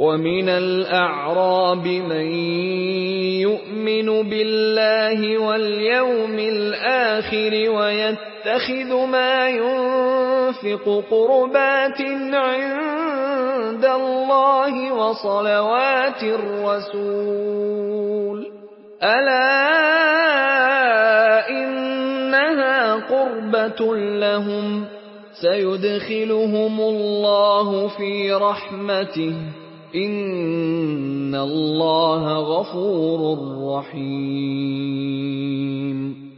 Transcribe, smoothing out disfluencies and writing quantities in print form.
وَمِنَ الْأَعْرَابِ مَن يُؤْمِنُ بِاللَّهِ وَالْيَوْمِ الْآخِرِ وَيَتَّخِذُ مَا يُنفِقُ قُرُبَاتٍ عِندَ اللَّهِ وَصَلَوَاتِ الرَّسُولِ ۚ أَلَا إِنَّهَا قُرْبَةٌ لَّهُمْ ۚ سَيُدْخِلُهُمُ اللَّهُ فِي رَحْمَتِهِ ۗ إِنَّ اللَّهَ غَفُورٌ رَّحِيمٌ.